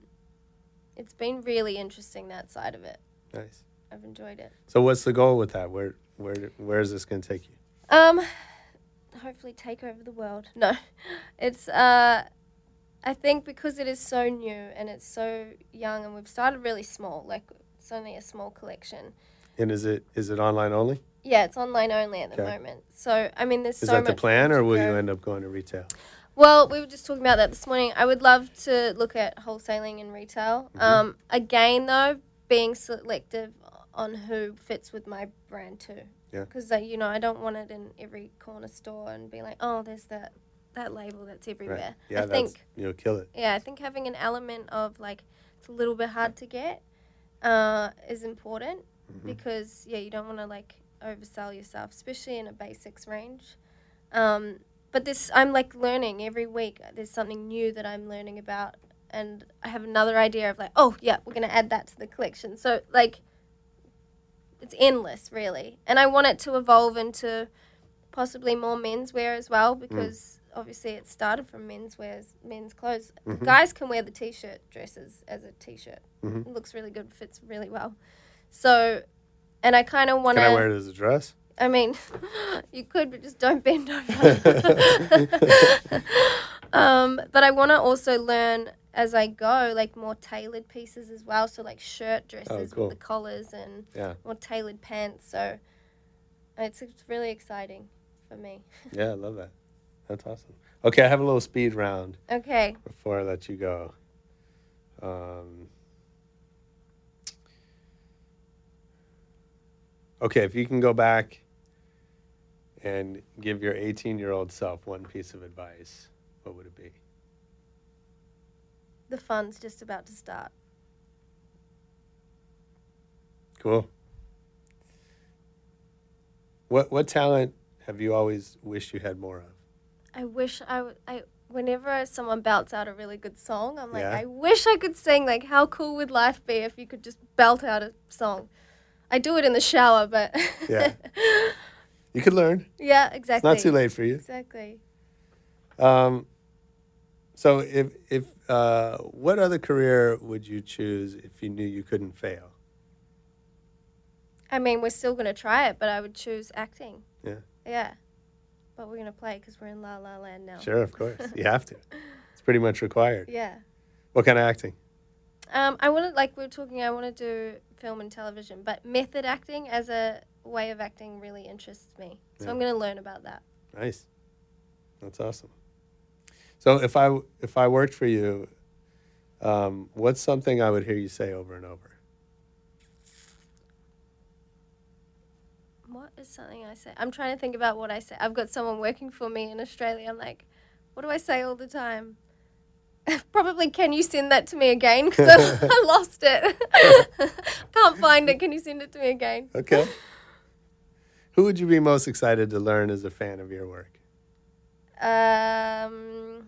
it's been really interesting, that side of it. Nice. I've enjoyed it. So what's the goal with that? Where Where do- where is this going to take you? Um, hopefully take over the world. No, it's uh, I think because it is so new and it's so young, and we've started really small. Like it's only a small collection. And is it is it online only? Yeah, it's online only at the Okay. moment. So I mean, there's Is so that the much plan, room or to will go. you end up going to retail? Well, we were just talking about that this morning. I would love to look at wholesaling and retail. Mm-hmm. Um, again, though, being selective on who fits with my brand too. Yeah. Because, you know, I don't want it in every corner store and be like, oh, there's that, that label that's everywhere. Right. Yeah, I that's, think, you'll kill it. yeah, I think having an element of, like, it's a little bit hard to get uh, is important Mm-hmm. because, yeah, you don't want to, like, oversell yourself, especially in a basics range. Um, but this, I'm, like, learning every week. There's something new that I'm learning about, and I have another idea of, like, oh, yeah, we're going to add that to the collection. So, like, it's endless, really. And I want it to evolve into possibly more menswear as well, because obviously it started from menswear, men's clothes. Mm-hmm. Guys can wear the T-shirt dresses as a T-shirt. Mhm. It looks really good, fits really well. So, and I kind of want Can to... I wear it as a dress? I mean, you could, but just don't bend over. um, but I want to also learn as I go, like more tailored pieces as well. So like shirt dresses cool. with the collars and Yeah. more tailored pants. So it's, it's really exciting for me. Yeah, I love that. That's awesome. Okay, I have a little speed round Okay. before I let you go. Um, okay, if you can go back and give your eighteen-year-old self one piece of advice, what would it be? The fun's just about to start. Cool. What what talent have you always wished you had more of? I wish I, w- I whenever someone belts out a really good song, I'm like, Yeah? I wish I could sing. Like, how cool would life be if you could just belt out a song? I do it in the shower, but Yeah. You could learn. yeah, It's exactly. not too late for you. Exactly. Um, so if if uh, what other career would you choose if you knew you couldn't fail? I mean, we're still gonna try it, but I would choose acting. Yeah. Yeah. But we're gonna play because we're in La La Land now. Sure, of course. You have to. It's pretty much required. Yeah. What kind of acting? Um, I want to, like we were talking, I want to do film and television, but method acting as a way of acting really interests me. So Yeah. I'm gonna learn about that. Nice. That's awesome. So if I if I worked for you, um, what's something I would hear you say over and over? What is something I say? I'm trying to think about what I say. I've got someone working for me in Australia. I'm like, what do I say all the time? Probably, can you send that to me again? Because I, I lost it. Can't find it. Can you send it to me again? Okay. Who would you be most excited to learn as a fan of your work? Um,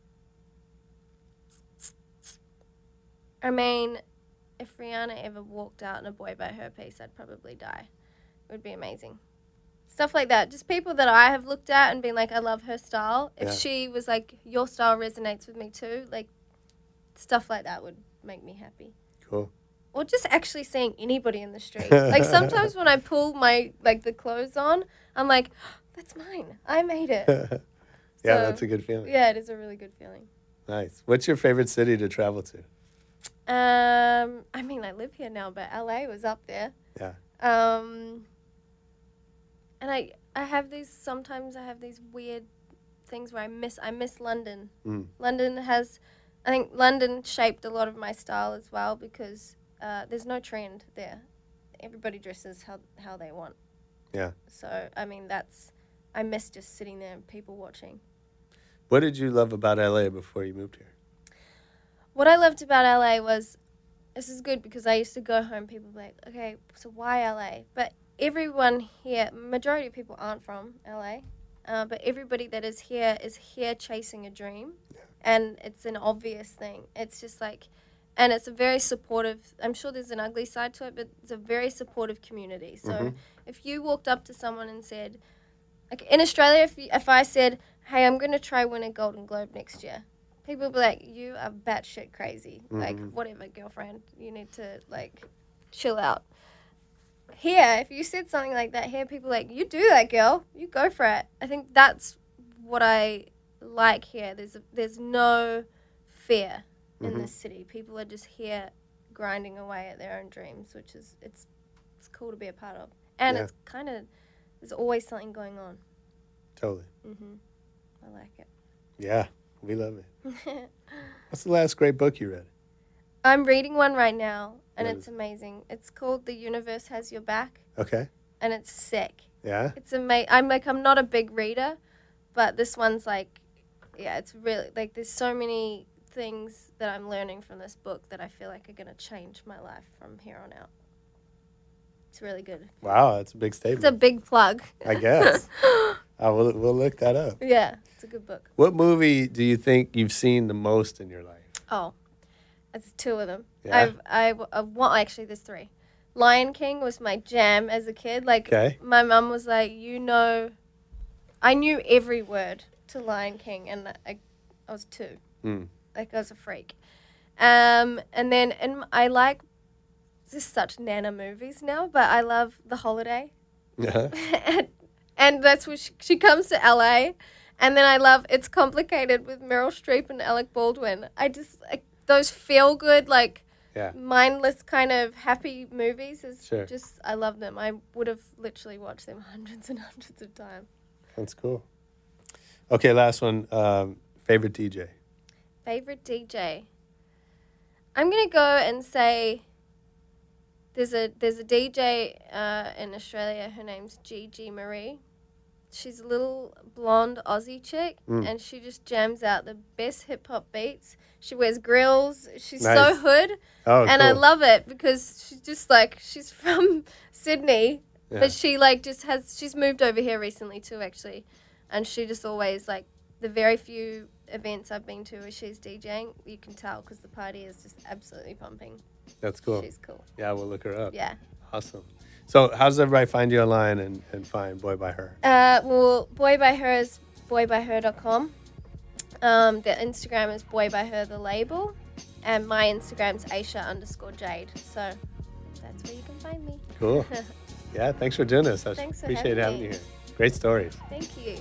I mean, if Rihanna ever walked out in a boy by her piece, I'd probably die. It would be amazing. Stuff like that. Just people that I have looked at and been like, I love her style. If Yeah. she was like, your style resonates with me too, like, stuff like that would make me happy. Cool. Or just actually seeing anybody in the street. Like, sometimes when I pull my, like, the clothes on, I'm like, that's mine. I made it. Yeah, So, that's a good feeling. Yeah, it is a really good feeling. Nice. What's your favorite city to travel to? Um, I mean, I live here now, but L A was up there. Yeah. Um, and I, I have these, sometimes I have these weird things where I miss, I miss London. Mm. London has, I think London shaped a lot of my style as well because uh, there's no trend there. Everybody dresses how, how they want. Yeah. So, I mean, that's, I miss just sitting there and people watching. What did you love about L A before you moved here? What I loved about L A was, this is good because I used to go home, people would be like, okay, so why L A? But everyone here, majority of people aren't from L A, uh, but everybody that is here is here chasing a dream, yeah. And it's an obvious thing. It's just like, and it's a very supportive, I'm sure there's an ugly side to it, but it's a very supportive community. So Mm-hmm. if you walked up to someone and said, like in Australia, if, you, if I said, hey, I'm going to try win a Golden Globe next year, people will be like, you are batshit crazy. Mm-hmm. Like, whatever, girlfriend. You need to, like, chill out. here, if you said something like that here, people are like, you do that, girl. You go for it. I think that's what I like here. There's a, there's no fear in Mm-hmm. this city. People are just here grinding away at their own dreams, which is it's it's cool to be a part of. And Yeah. it's kind of there's always something going on. Totally. Mhm. I like it. Yeah, we love it. What's the last great book you read? I'm reading one right now, and What it's is it? amazing. It's called The Universe Has Your Back, Okay. and it's sick. Yeah. It's amazing. I'm like, I'm not a big reader, but this one's like, yeah, it's really, like, there's so many things that I'm learning from this book that I feel like are going to change my life from here on out. It's really good. Wow, that's a big It's a statement. big plug. I guess. I will. We'll look that up. Yeah, it's a good book. What movie do you think you've seen the most in your life? Oh, it's two of them. Yeah? I've, I've, I've, well, actually, there's three. Lion King was my jam as a kid. Like, Okay. my mum was like, you know, I knew every word to Lion King, and I, I was two. Mm. Like, I was a freak. Um, and then, and I like just such nana movies now, but I love The Holiday. Yeah. and, and that's when she, she comes to L A. And then I love It's Complicated with Meryl Streep and Alec Baldwin. I just, like, those feel good, like, Yeah. mindless kind of happy movies is Sure. just, I love them. I would have literally watched them hundreds and hundreds of times. That's cool. Okay, last one. Um, favorite D J. Favorite D J? I'm going to go and say there's a there's a D J uh, in Australia. Her name's Gigi Marie. She's a little blonde Aussie chick, Mm. and she just jams out the best hip-hop beats. She wears grills. She's so Nice. hood. Oh, And cool. I love it because she's just like, she's from Sydney, Yeah. but she like just has, she's moved over here recently too, actually. And she just always, like, the very few events I've been to where she's DJing, you can tell because the party is just absolutely pumping. That's cool. She's cool. Yeah, we'll look her up. Yeah. Awesome. So, how does everybody find you online and, and find Boy by Her? Uh, well, Boy by Her is boy by her dot com. Um, the Instagram is Boy by Her, the label. And my Instagram's Aisha underscore Jade. So that's where you can find me. Cool. Yeah, thanks for doing this. I Thanks for appreciate having having me. you here. Great stories. Thank you.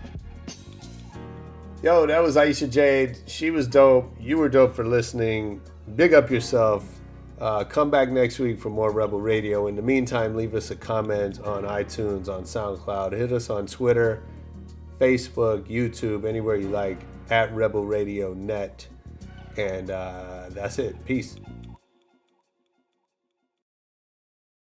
Yo, that was Aisha Jade. She was dope. You were dope for listening. Big up yourself. Uh, come back next week for more Rebel Radio. In the meantime, leave us a comment on iTunes, on SoundCloud. Hit us on Twitter, Facebook, YouTube, anywhere you like, at Rebel Radio Net. And uh, that's it. Peace.